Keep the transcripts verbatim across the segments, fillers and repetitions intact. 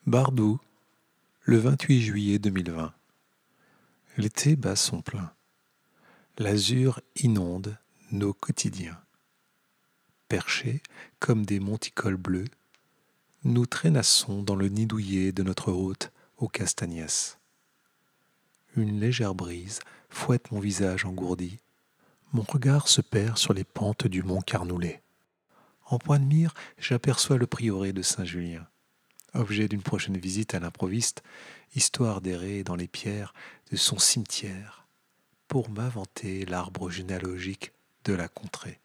Bardou, le vingt-huit juillet deux mille vingt. L'été bat son plein. L'azur inonde nos quotidiens. Perchés comme des monticoles bleus, nous traînassons dans le nid douillet de notre hôte aux castagnès. Une légère brise fouette mon visage engourdi. Mon regard se perd sur les pentes du mont Carnoulet. En point de mire, j'aperçois le prieuré de Saint-Julien, objet d'une prochaine visite à l'improviste, histoire d'errer dans les pierres de son cimetière, pour m'inventer l'arbre généalogique de la contrée.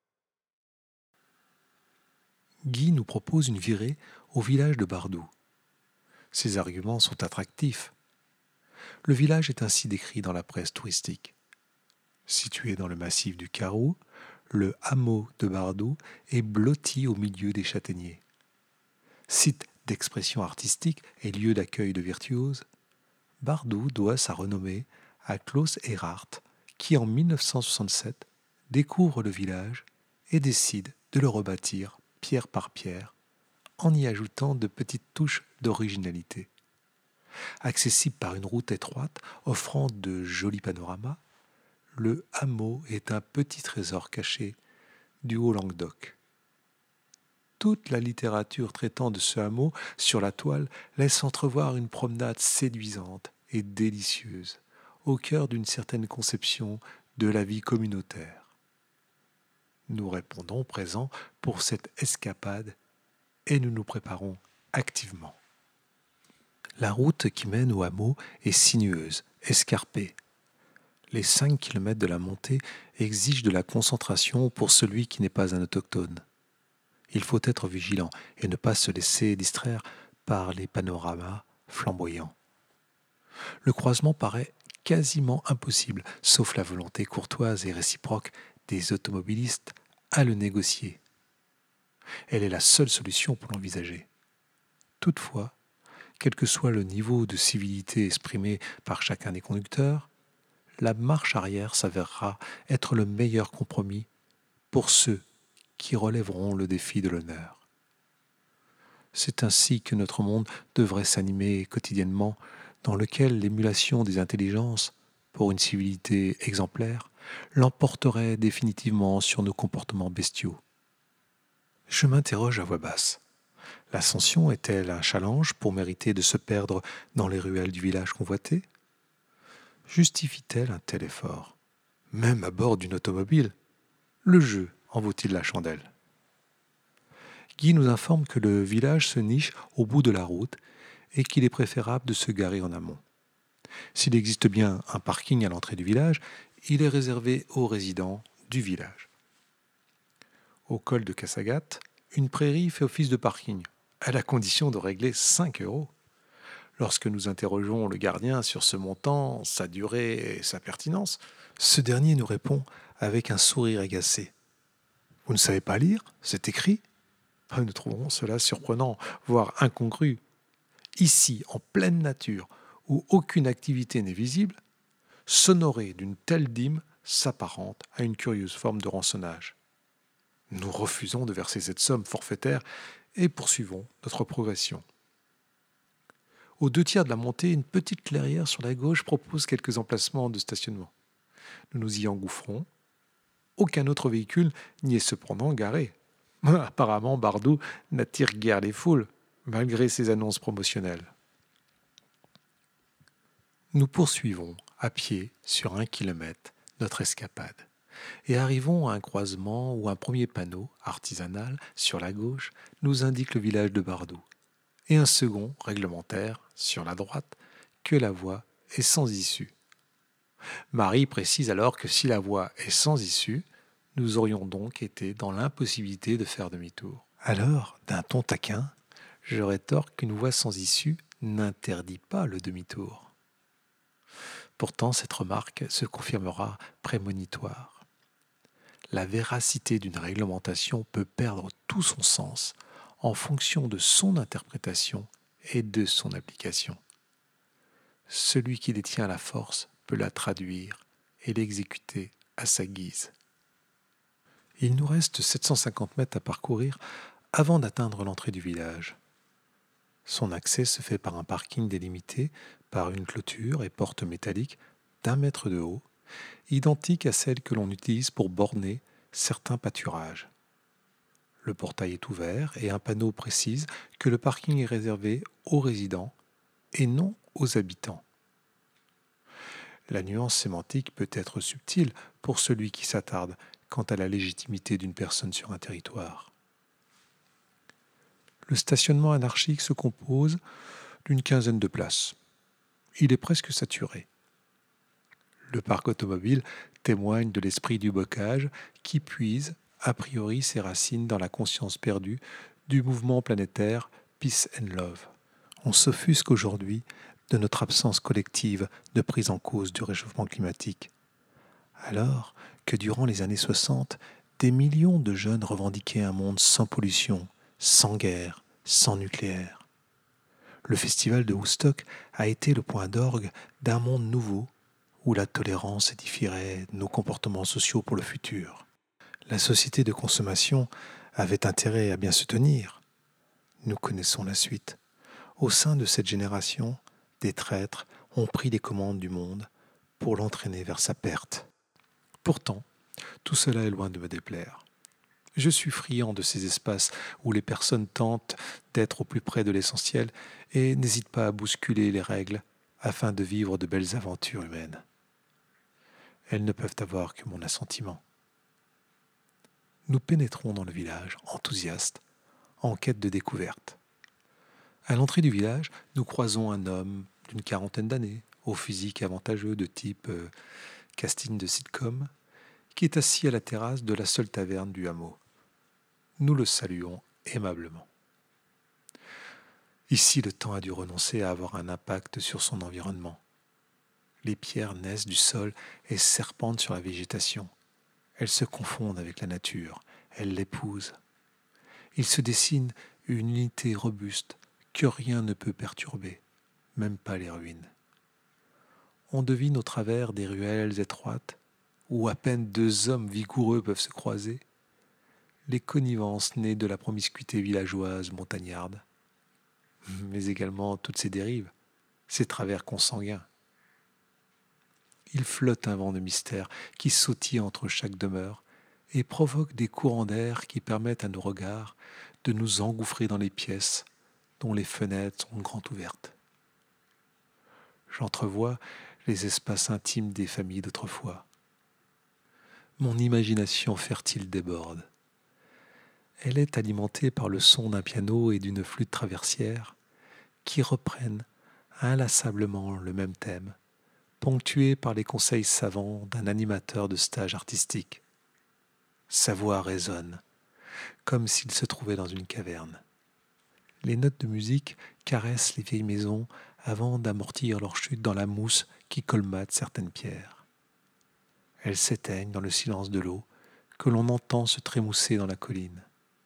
Guy nous propose une virée au village de Bardou. Ses arguments sont attractifs. Le village est ainsi décrit dans la presse touristique. Situé dans le massif du Carrou, le hameau de Bardou est blotti au milieu des châtaigniers. Site d'expression artistique et lieu d'accueil de virtuoses, Bardou doit sa renommée à Klaus Erhardt, qui en mille neuf cent soixante-sept découvre le village et décide de le rebâtir pierre par pierre, en y ajoutant de petites touches d'originalité. Accessible par une route étroite offrant de jolis panoramas, le hameau est un petit trésor caché du Haut-Languedoc. Toute la littérature traitant de ce hameau sur la toile laisse entrevoir une promenade séduisante et délicieuse, au cœur d'une certaine conception de la vie communautaire. Nous répondons présents pour cette escapade et nous nous préparons activement. La route qui mène au hameau est sinueuse, escarpée. Les cinq kilomètres de la montée exigent de la concentration pour celui qui n'est pas un autochtone. Il faut être vigilant et ne pas se laisser distraire par les panoramas flamboyants. Le croisement paraît quasiment impossible, sauf la volonté courtoise et réciproque des automobilistes à le négocier. Elle est la seule solution pour l'envisager. Toutefois, quel que soit le niveau de civilité exprimé par chacun des conducteurs, la marche arrière s'avérera être le meilleur compromis pour ceux qui relèveront le défi de l'honneur. C'est ainsi que notre monde devrait s'animer quotidiennement, dans lequel l'émulation des intelligences, pour une civilité exemplaire, l'emporterait définitivement sur nos comportements bestiaux. Je m'interroge à voix basse. L'ascension est-elle un challenge pour mériter de se perdre dans les ruelles du village convoité ? Justifie-t-elle un tel effort ? Même à bord d'une automobile ? Le jeu en vaut-il la chandelle ? Guy nous informe que le village se niche au bout de la route et qu'il est préférable de se garer en amont. S'il existe bien un parking à l'entrée du village, il est réservé aux résidents du village. Au col de Cassagat, une prairie fait office de parking, à la condition de régler cinq euros. Lorsque nous interrogeons le gardien sur ce montant, sa durée et sa pertinence, ce dernier nous répond avec un sourire agacé. « Vous ne savez pas lire ? C'est écrit ?» Nous trouvons cela surprenant, voire incongru. Ici, en pleine nature, où aucune activité n'est visible, s'honorer d'une telle dîme s'apparente à une curieuse forme de rançonnage. Nous refusons de verser cette somme forfaitaire et poursuivons notre progression. Aux deux tiers de la montée, une petite clairière sur la gauche propose quelques emplacements de stationnement. Nous nous y engouffrons. Aucun autre véhicule n'y est cependant garé. Apparemment, Bardou n'attire guère les foules, malgré ses annonces promotionnelles. Nous poursuivons à pied sur un kilomètre notre escapade et arrivons à un croisement où un premier panneau artisanal sur la gauche nous indique le village de Bardou et un second réglementaire sur la droite que la voie est sans issue. Marie précise alors que si la voie est sans issue, nous aurions donc été dans l'impossibilité de faire demi-tour. Alors, d'un ton taquin, je rétorque qu'une voie sans issue n'interdit pas le demi-tour. Pourtant, cette remarque se confirmera prémonitoire. La véracité d'une réglementation peut perdre tout son sens en fonction de son interprétation et de son application. Celui qui détient la force peut la traduire et l'exécuter à sa guise. Il nous reste sept cent cinquante mètres à parcourir avant d'atteindre l'entrée du village. Son accès se fait par un parking délimité par une clôture et porte métallique d'un mètre de haut, identique à celle que l'on utilise pour borner certains pâturages. Le portail est ouvert et un panneau précise que le parking est réservé aux résidents et non aux habitants. La nuance sémantique peut être subtile pour celui qui s'attarde quant à la légitimité d'une personne sur un territoire. Le stationnement anarchique se compose d'une quinzaine de places. Il est presque saturé. Le parc automobile témoigne de l'esprit du bocage qui puise, a priori, ses racines dans la conscience perdue du mouvement planétaire Peace and Love. On s'offusque aujourd'hui de notre absence collective de prise en cause du réchauffement climatique, alors que durant les années soixante, des millions de jeunes revendiquaient un monde sans pollution, sans guerre, sans nucléaire. Le festival de Woodstock a été le point d'orgue d'un monde nouveau où la tolérance édifierait nos comportements sociaux pour le futur. La société de consommation avait intérêt à bien se tenir. Nous connaissons la suite. Au sein de cette génération, des traîtres ont pris les commandes du monde pour l'entraîner vers sa perte. Pourtant, tout cela est loin de me déplaire. Je suis friand de ces espaces où les personnes tentent d'être au plus près de l'essentiel et n'hésitent pas à bousculer les règles afin de vivre de belles aventures humaines. Elles ne peuvent avoir que mon assentiment. Nous pénétrons dans le village, enthousiastes, en quête de découverte. À l'entrée du village, nous croisons un homme d'une quarantaine d'années, au physique avantageux de type euh, casting de sitcom, qui est assis à la terrasse de la seule taverne du hameau. Nous le saluons aimablement. Ici, le temps a dû renoncer à avoir un impact sur son environnement. Les pierres naissent du sol et serpentent sur la végétation. Elles se confondent avec la nature, elles l'épousent. Il se dessine une unité robuste que rien ne peut perturber, même pas les ruines. On devine au travers des ruelles étroites, où à peine deux hommes vigoureux peuvent se croiser, les connivences nées de la promiscuité villageoise montagnarde, mais également toutes ces dérives, ces travers consanguins. Il flotte un vent de mystère qui sautille entre chaque demeure et provoque des courants d'air qui permettent à nos regards de nous engouffrer dans les pièces dont les fenêtres sont grand ouvertes. J'entrevois les espaces intimes des familles d'autrefois. Mon imagination fertile déborde. Elle est alimentée par le son d'un piano et d'une flûte traversière qui reprennent inlassablement le même thème, ponctué par les conseils savants d'un animateur de stage artistique. Sa voix résonne, comme s'il se trouvait dans une caverne. Les notes de musique caressent les vieilles maisons avant d'amortir leur chute dans la mousse qui colmate certaines pierres. Elles s'éteignent dans le silence de l'eau que l'on entend se trémousser dans la colline.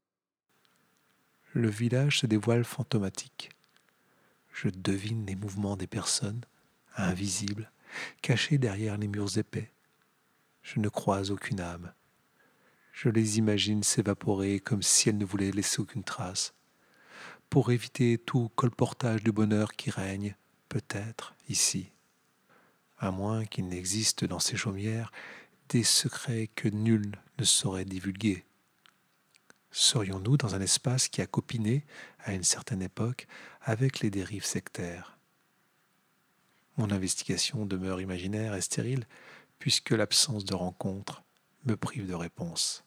Le village se dévoile fantomatique. Je devine les mouvements des personnes, invisibles, cachées derrière les murs épais. Je ne croise aucune âme. Je les imagine s'évaporer comme si elles ne voulaient laisser aucune trace, pour éviter tout colportage du bonheur qui règne, peut-être, ici. À moins qu'il n'existe dans ces chaumières des secrets que nul ne saurait divulguer. Serions-nous dans un espace qui a copiné, à une certaine époque, avec les dérives sectaires? Mon investigation demeure imaginaire et stérile, puisque l'absence de rencontre me prive de réponse.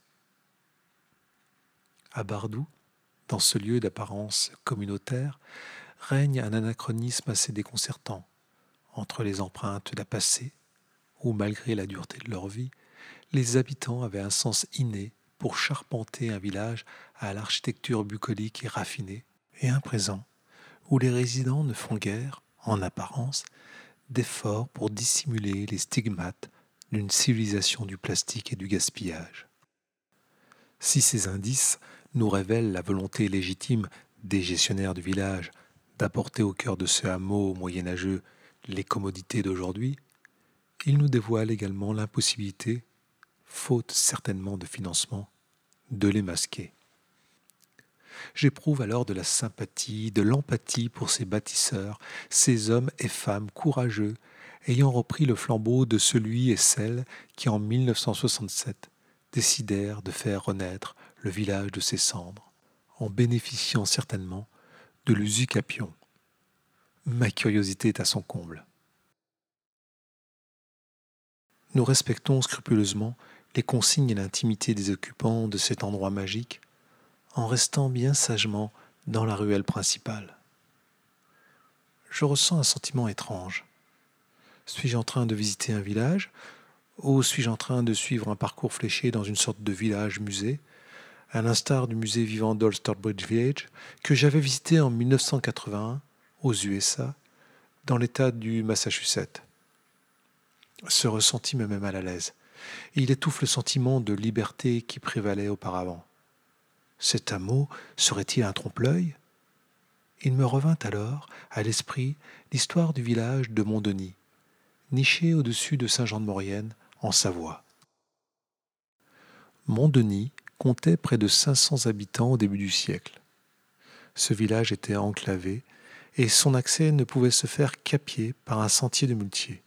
À Bardoux, dans ce lieu d'apparence communautaire, règne un anachronisme assez déconcertant entre les empreintes d'un passé où, malgré la dureté de leur vie, les habitants avaient un sens inné pour charpenter un village à l'architecture bucolique et raffinée, et un présent où les résidents ne font guère, en apparence, d'efforts pour dissimuler les stigmates d'une civilisation du plastique et du gaspillage. Si ces indices nous révèlent la volonté légitime des gestionnaires du village d'apporter au cœur de ce hameau moyenâgeux les commodités d'aujourd'hui, ils nous dévoilent également l'impossibilité, faute certainement de financement, de les masquer. J'éprouve alors de la sympathie, de l'empathie pour ces bâtisseurs, ces hommes et femmes courageux, ayant repris le flambeau de celui et celle qui, en mille neuf cent soixante-sept, décidèrent de faire renaître le village de ses cendres, en bénéficiant certainement de l'usucapion. Ma curiosité est à son comble. Nous respectons scrupuleusement les consignes et l'intimité des occupants de cet endroit magique, en restant bien sagement dans la ruelle principale. Je ressens un sentiment étrange. Suis-je en train de visiter un village, ou suis-je en train de suivre un parcours fléché dans une sorte de village-musée, à l'instar du musée vivant d'Old Stockbridge Village, que j'avais visité en mille neuf cent quatre-vingt-un aux U S A, dans l'État du Massachusetts. Ce ressenti me met mal à l'aise, et il étouffe le sentiment de liberté qui prévalait auparavant. Cet hameau serait-il un trompe-l'œil ? Il me revint alors à l'esprit l'histoire du village de Montdenis, niché au-dessus de Saint-Jean-de-Maurienne, en Savoie. Montdenis comptait près de cinq cents habitants au début du siècle. Ce village était enclavé et son accès ne pouvait se faire qu'à pied par un sentier de muletiers.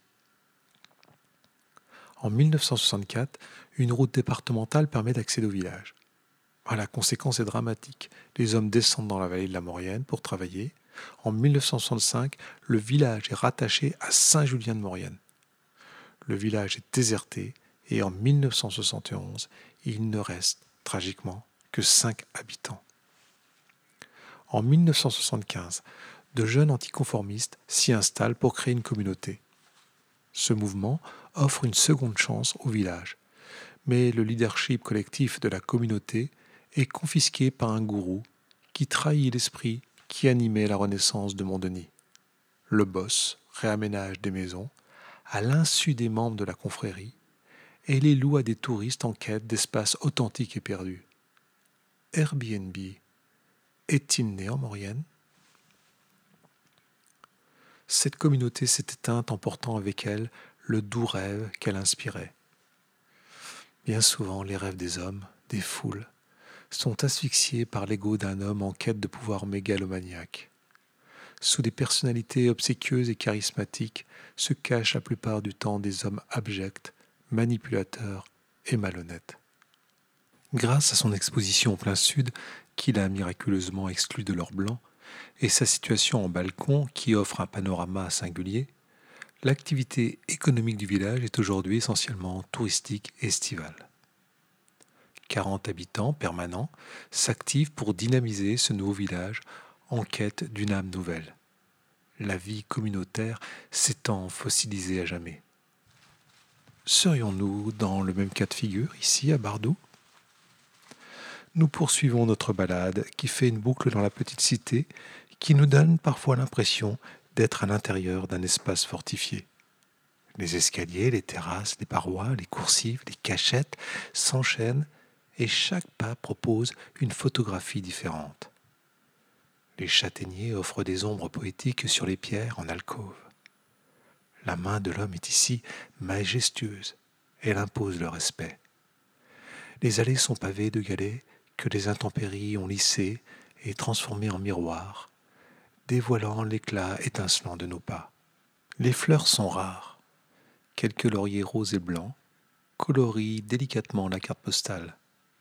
En mille neuf cent soixante-quatre, une route départementale permet d'accéder au village. Ah, la conséquence est dramatique. Les hommes descendent dans la vallée de la Maurienne pour travailler. En mille neuf cent soixante-cinq, le village est rattaché à Saint-Julien-de-Maurienne. Le village est déserté et en mille neuf cent soixante et onze, il ne reste, tragiquement, que cinq habitants. En mille neuf cent soixante-quinze, de jeunes anticonformistes s'y installent pour créer une communauté. Ce mouvement offre une seconde chance au village, mais le leadership collectif de la communauté est confisqué par un gourou qui trahit l'esprit qui animait la renaissance de Montdenis. Le boss réaménage des maisons à l'insu des membres de la confrérie et les loue à des touristes en quête d'espaces authentiques et perdus. Airbnb est-il né en Maurienne ? Cette communauté s'est éteinte en portant avec elle le doux rêve qu'elle inspirait. Bien souvent, les rêves des hommes, des foules, sont asphyxiés par l'ego d'un homme en quête de pouvoir mégalomaniaque. Sous des personnalités obséquieuses et charismatiques se cachent la plupart du temps des hommes abjects, manipulateurs et malhonnêtes. Grâce à son exposition au plein sud, qu'il a miraculeusement exclue de l'or blanc, et sa situation en balcon qui offre un panorama singulier, l'activité économique du village est aujourd'hui essentiellement touristique et estivale. quarante habitants permanents s'activent pour dynamiser ce nouveau village en quête d'une âme nouvelle. La vie communautaire s'étant fossilisée à jamais. Serions-nous dans le même cas de figure ici à Bardoux ? Nous poursuivons notre balade qui fait une boucle dans la petite cité qui nous donne parfois l'impression d'être à l'intérieur d'un espace fortifié. Les escaliers, les terrasses, les parois, les coursives, les cachettes s'enchaînent et chaque pas propose une photographie différente. Les châtaigniers offrent des ombres poétiques sur les pierres en alcôve. La main de l'homme est ici majestueuse, elle impose le respect. Les allées sont pavées de galets que les intempéries ont lissés et transformés en miroirs, dévoilant l'éclat étincelant de nos pas. Les fleurs sont rares, quelques lauriers roses et blancs colorient délicatement la carte postale.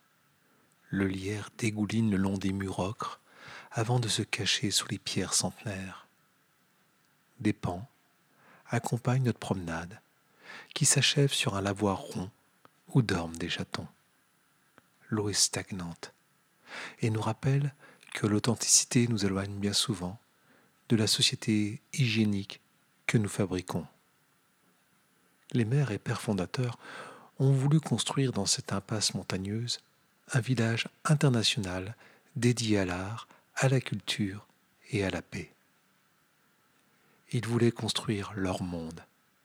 Le lierre dégouline le long des murs ocres avant de se cacher sous les pierres centenaires. Des pans accompagnent notre promenade qui s'achève sur un lavoir rond où dorment des chatons. L'eau est stagnante et nous rappelle que l'authenticité nous éloigne bien souvent de la société hygiénique que nous fabriquons. Les mères et pères fondateurs ont voulu construire dans cette impasse montagneuse un village international dédié à l'art, à la culture et à la paix. Ils voulaient construire leur monde.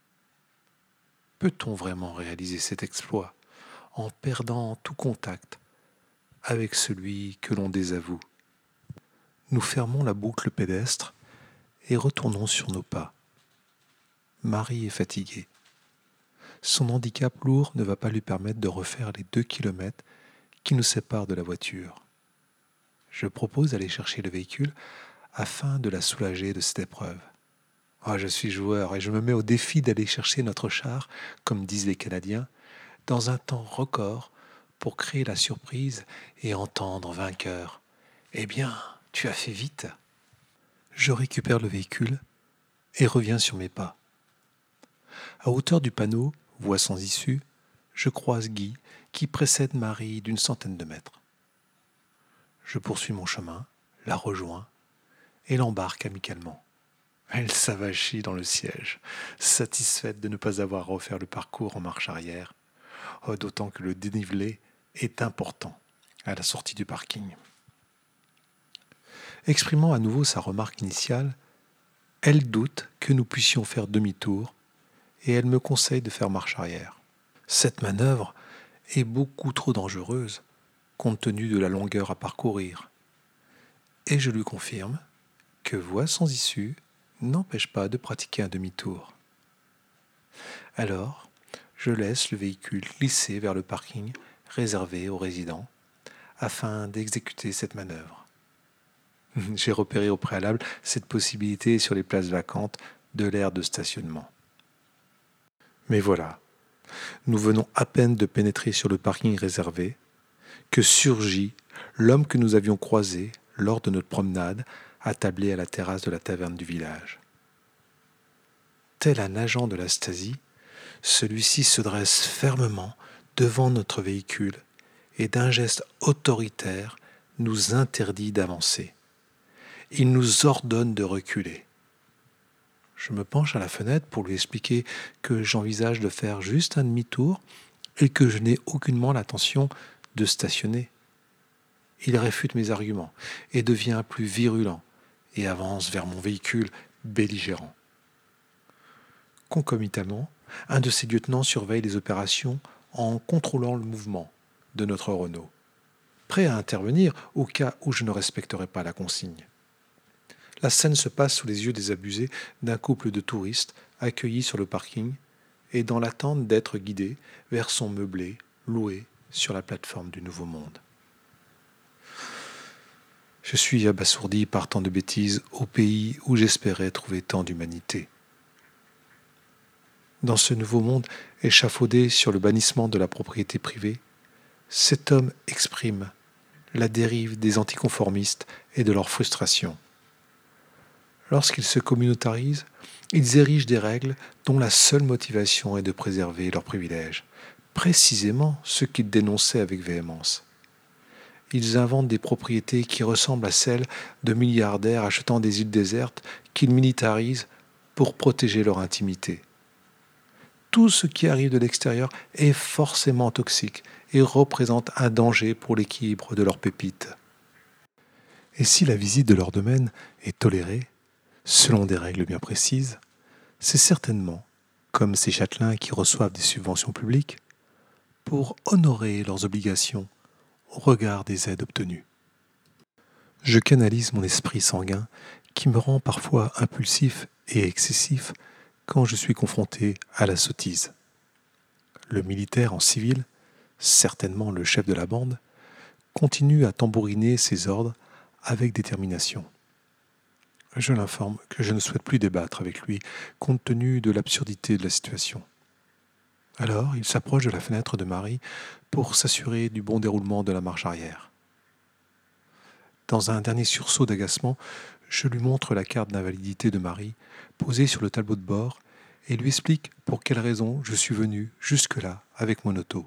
Peut-on vraiment réaliser cet exploit en perdant tout contact avec celui que l'on désavoue ? Nous fermons la boucle pédestre et retournons sur nos pas. Marie est fatiguée. Son handicap lourd ne va pas lui permettre de refaire les deux kilomètres qui nous séparent de la voiture. Je propose d'aller chercher le véhicule afin de la soulager de cette épreuve. Oh, je suis joueur et je me mets au défi d'aller chercher notre char, comme disent les Canadiens, dans un temps record pour créer la surprise et entendre vainqueur. Eh bien, tu as fait vite. Je récupère le véhicule et reviens sur mes pas. À hauteur du panneau, voie sans issue, je croise Guy qui précède Marie d'une centaine de mètres. Je poursuis mon chemin, la rejoins et l'embarque amicalement. Elle s'avachit dans le siège, satisfaite de ne pas avoir à refaire le parcours en marche arrière, oh, d'autant que le dénivelé est important à la sortie du parking. Exprimant à nouveau sa remarque initiale, elle doute que nous puissions faire demi-tour et elle me conseille de faire marche arrière. Cette manœuvre est beaucoup trop dangereuse compte tenu de la longueur à parcourir. Et je lui confirme que voie sans issue n'empêche pas de pratiquer un demi-tour. Alors, je laisse le véhicule glisser vers le parking réservé aux résidents afin d'exécuter cette manœuvre. J'ai repéré au préalable cette possibilité sur les places vacantes de l'aire de stationnement. Mais voilà, nous venons à peine de pénétrer sur le parking réservé que surgit l'homme que nous avions croisé lors de notre promenade attablé à la terrasse de la taverne du village. Tel un agent de la Stasi, celui-ci se dresse fermement devant notre véhicule et d'un geste autoritaire nous interdit d'avancer. Il nous ordonne de reculer. Je me penche à la fenêtre pour lui expliquer que j'envisage de faire juste un demi-tour et que je n'ai aucunement l'intention de stationner. Il réfute mes arguments et devient plus virulent et avance vers mon véhicule belligérant. Concomitamment, un de ses lieutenants surveille les opérations en contrôlant le mouvement de notre Renault, prêt à intervenir au cas où je ne respecterais pas la consigne. La scène se passe sous les yeux désabusés d'un couple de touristes accueillis sur le parking et dans l'attente d'être guidés vers son meublé loué sur la plateforme du Nouveau Monde. Je suis abasourdi par tant de bêtises au pays où j'espérais trouver tant d'humanité. Dans ce nouveau monde échafaudé sur le bannissement de la propriété privée, cet homme exprime la dérive des anticonformistes et de leur frustration. Lorsqu'ils se communautarisent, ils érigent des règles dont la seule motivation est de préserver leurs privilèges, précisément ce qu'ils dénonçaient avec véhémence. Ils inventent des propriétés qui ressemblent à celles de milliardaires achetant des îles désertes qu'ils militarisent pour protéger leur intimité. Tout ce qui arrive de l'extérieur est forcément toxique et représente un danger pour l'équilibre de leurs pépites. Et si la visite de leur domaine est tolérée, selon des règles bien précises, c'est certainement, comme ces châtelains qui reçoivent des subventions publiques, pour honorer leurs obligations au regard des aides obtenues. Je canalise mon esprit sanguin qui me rend parfois impulsif et excessif quand je suis confronté à la sottise. Le militaire en civil, certainement le chef de la bande, continue à tambouriner ses ordres avec détermination. Je l'informe que je ne souhaite plus débattre avec lui compte tenu de l'absurdité de la situation. Alors, il s'approche de la fenêtre de Marie pour s'assurer du bon déroulement de la marche arrière. Dans un dernier sursaut d'agacement, je lui montre la carte d'invalidité de Marie posée sur le tableau de bord et lui explique pour quelle raison je suis venu jusque-là avec mon auto.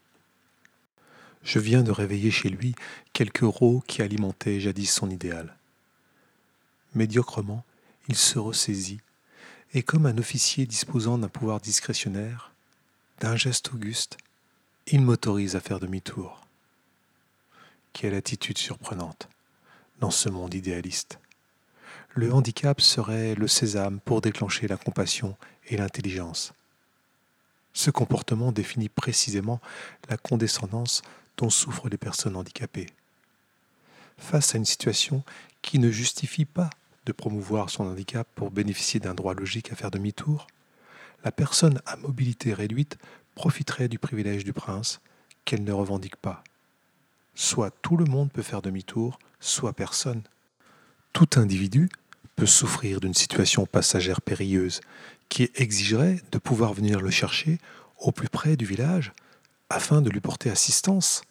Je viens de réveiller chez lui quelques rots qui alimentaient jadis son idéal. Médiocrement, il se ressaisit et comme un officier disposant d'un pouvoir discrétionnaire, d'un geste auguste, il m'autorise à faire demi-tour. Quelle attitude surprenante dans ce monde idéaliste. Le handicap serait le sésame pour déclencher la compassion et l'intelligence. Ce comportement définit précisément la condescendance dont souffrent les personnes handicapées. Face à une situation qui ne justifie pas de promouvoir son handicap pour bénéficier d'un droit logique à faire demi-tour, la personne à mobilité réduite profiterait du privilège du prince qu'elle ne revendique pas. Soit tout le monde peut faire demi-tour, soit personne. Tout individu peut souffrir d'une situation passagère périlleuse qui exigerait de pouvoir venir le chercher au plus près du village afin de lui porter assistance.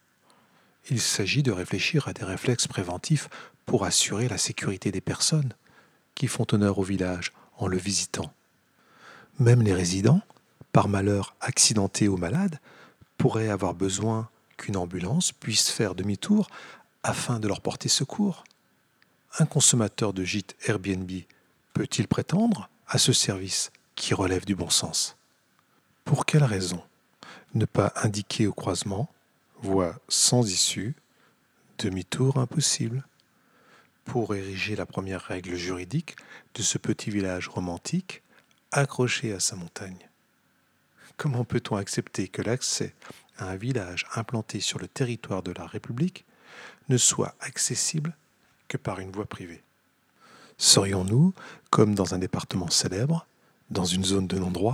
Il s'agit de réfléchir à des réflexes préventifs pour assurer la sécurité des personnes qui font honneur au village en le visitant. Même les résidents, par malheur accidentés ou malades, pourraient avoir besoin qu'une ambulance puisse faire demi-tour afin de leur porter secours. Un consommateur de gîte Airbnb peut-il prétendre à ce service qui relève du bon sens? Pour quelle raison ne pas indiquer au croisement voie sans issue, demi-tour impossible, pour ériger la première règle juridique de ce petit village romantique accroché à sa montagne? Comment peut-on accepter que l'accès à un village implanté sur le territoire de la République ne soit accessible que par une voie privée? Serions-nous comme dans un département célèbre, dans une zone de non-droit?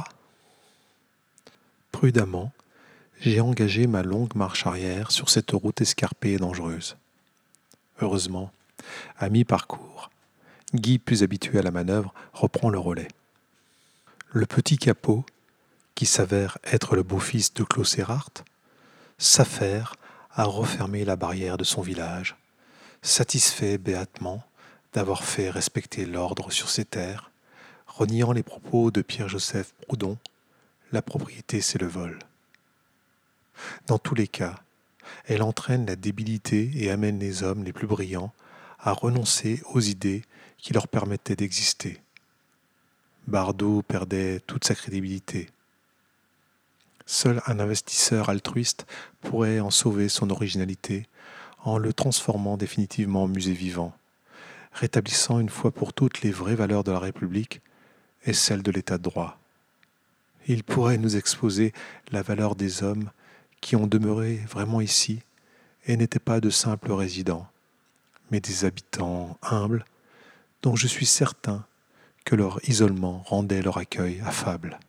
Prudemment, j'ai engagé ma longue marche arrière sur cette route escarpée et dangereuse. Heureusement, à mi-parcours, Guy, plus habitué à la manœuvre, reprend le relais. Le petit capot, qui s'avère être le beau-fils de Klaus Erhardt, s'affaire à refermer la barrière de son village, satisfait béatement d'avoir fait respecter l'ordre sur ses terres, reniant les propos de Pierre-Joseph Proudhon, la propriété c'est le vol. Dans tous les cas, elle entraîne la débilité et amène les hommes les plus brillants à renoncer aux idées qui leur permettaient d'exister. Bardot perdait toute sa crédibilité. Seul un investisseur altruiste pourrait en sauver son originalité en le transformant définitivement en musée vivant, rétablissant une fois pour toutes les vraies valeurs de la République et celles de l'État de droit. Il pourrait nous exposer la valeur des hommes qui ont demeuré vraiment ici et n'étaient pas de simples résidents, mais des habitants humbles dont je suis certain que leur isolement rendait leur accueil affable.